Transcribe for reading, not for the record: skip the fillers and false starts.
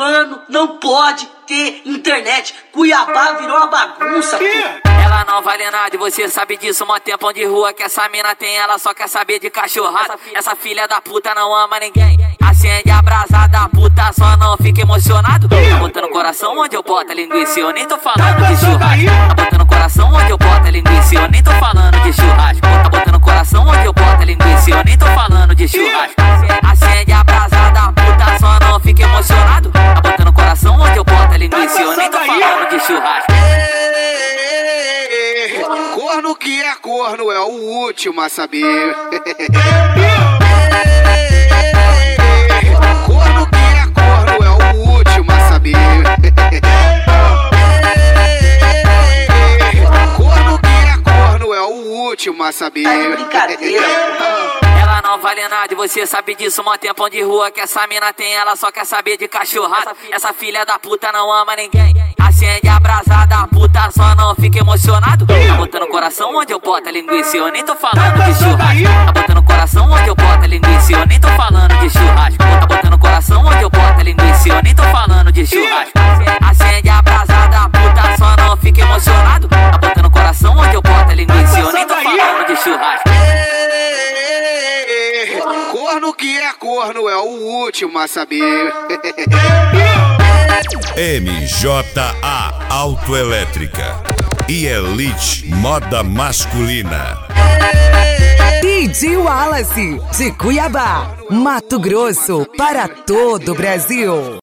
Mano, não pode ter internet. Cuiabá virou uma bagunça, pô. Ela não vale nada e você sabe disso. Mó tempão de rua que essa mina tem, ela só quer saber de cachorrada. Essa filha da puta não ama ninguém. Acende a brasa da puta, só não fica emocionado. Tá botando coração onde eu boto a linguiça, eu nem tô falando de churrasco. Tá botando coração onde eu boto a linguiça, eu nem tô falando de churrasco. Tá botando coração onde eu boto a linguiça, eu nem tô falando de churrasco. Acende a brasa da puta, só não fica emocionado. Tá botando coração onde eu boto a linguiça, eu nem tô falando de churrasco. Corno que é corno é o último a saber. Corno que é corno é o último a saber. Corno que é corno é o último a saber. Tá de brincadeira, pô. Ela não vale nada e você sabe disso. Mó tempão de rua que essa mina tem, ela só quer saber de cachorrada. Essa filha da puta não ama ninguém. Acende a brasa da puta, só não fica emocionado. Tá botando coração onde eu boto a linguiça, eu nem tô falando de churrasco. Tá botando coração onde eu boto a linguiça, eu nem tô falando de churrasco. Tá botando coração onde eu boto a linguiça, eu nem tô falando de churrasco. Acende a brasa da puta, só não fica emocionado. Tá botando coração onde eu boto a linguiça, eu nem tô falando de churrasco. Corno que é corno é o último a saber. MJA Autoelétrica e Elite Moda Masculina. DJ Wallace, de Cuiabá, Mato Grosso, para todo o Brasil.